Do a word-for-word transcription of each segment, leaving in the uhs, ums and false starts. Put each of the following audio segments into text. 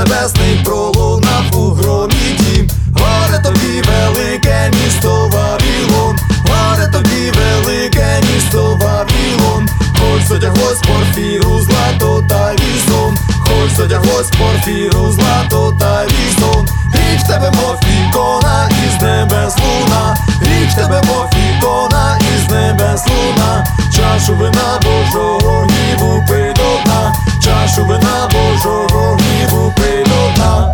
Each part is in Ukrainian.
небесний пролунав у громі дім. Горе тобі, велике місто Вавилон, горе тобі, велике місто Вавилон. Хоч зодяглось порфіру злато та вісон, хоч зодяглось порфіру злато та вісон. Річ в тебе, мов ікона, із небес луна, річ в тебе, мов ікона, із небес луна. Чашу вина Божого гніву пий до дна, чашу вина Божого гніву пий до дна.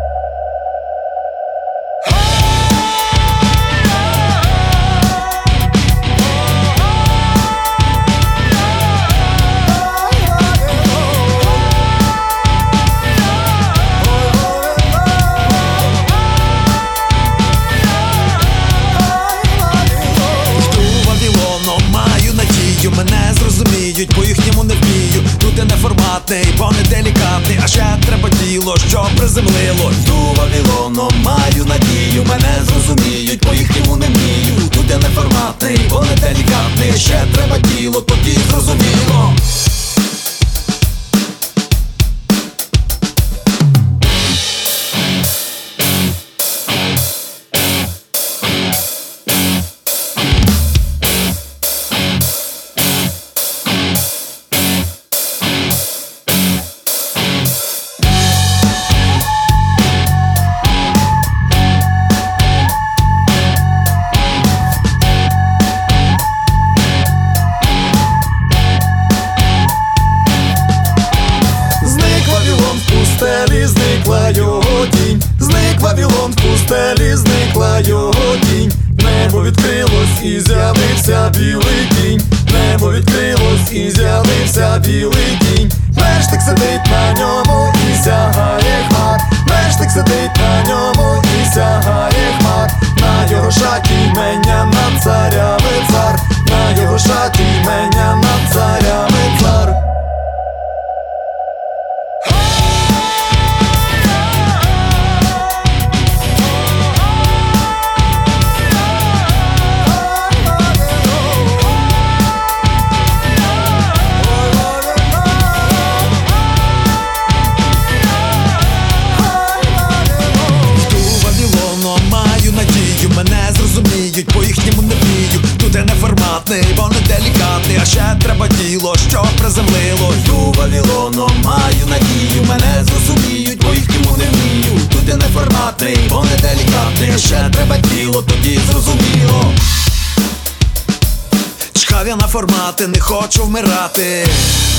Мене зрозуміють, по-їхньому не вмію. Тут я неформатний, бо не делікатний, а ще треба тіло, що приземлило. Йду Вавилоном, маю надію, мене зрозуміють, по-їхньому не вмію. Тут я неформатний, бо не делікатний, а ще треба тіло, тоді зрозуміло. Зникла його тінь, зник Вавилон в пустелі, зникла його тінь. Небо відкрилось і з'явився білий кінь, небо відкрилось і з'явився білий кінь. Верштик сидить на ньому і сягає хмар, верштик сидить на ньому і сягає хмар. На його шаті імення над царями цар, на його шаті імення над царями цар. Мене зрозуміють, по-їхньому не вмію. Тут я неформатний, бо не делікатний, а ще треба тіло, що приземлило. Йду Вавилоном, маю надію, мене зрозуміють, по-їхньому не вмію. Тут я неформатний, бо не делікатний, а ще треба тіло, тоді зрозуміло. Чхав я на формати, не хочу вмирати.